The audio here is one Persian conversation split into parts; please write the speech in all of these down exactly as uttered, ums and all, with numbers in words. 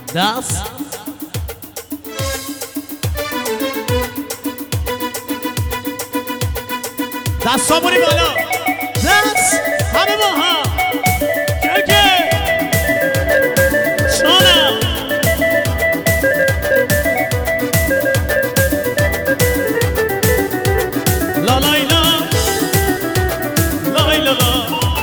دست دستامونی بالا دست همه با هم که که شانم لا لای لا لای لا لا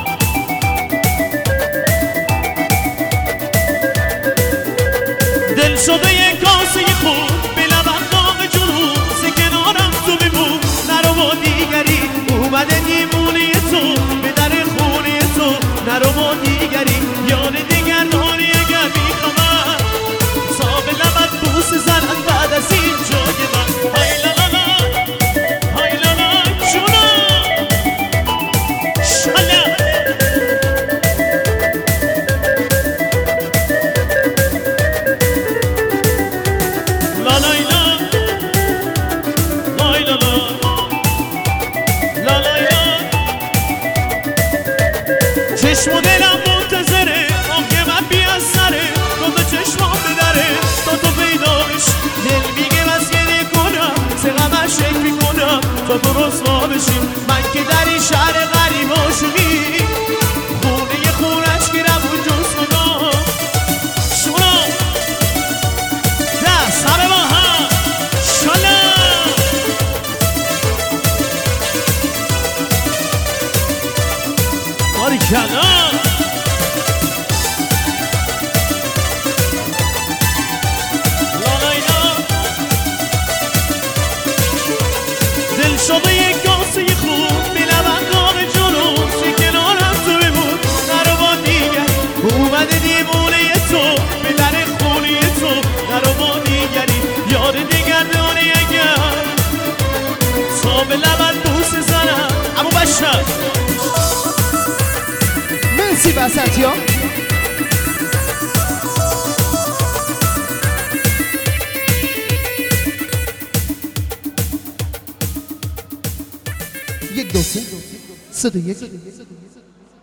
دل شده یک کاسه خون به لبت داغ جنون ز کنارم تو بمون نرو با دیگری اومده دیمونه تو به در خونه تو نرو با دیگری یاد دیگر داری اگر بیخبر تا به لبت بوس زنن بعد از این جای من های لا لا لا های لا لا جونم شاله لا لای لا لای لا لا لا لای لا چشم و دلم منتظره آنکه من بیاثره تو به چشمام بدره تا تو پیداش دل میگه بس گریه کنم سه غمش شک میکنم تا تو رسوا بشی من که در این شهر غریب عاشقی خونه خونش گیرم اون جز خدا شما دست همه با هم شالا باری کلا دل شده یک کاسه خون بی لبن داغ جنون سی کنارم تو بمون نرو با دیگر اومده دیمونه تو به در خونه تو نرو با دیگری یاد دیگر داری اگر تا به لبن بوس زنم امو بشر مرسی وسط یا یک دو سه صد و یک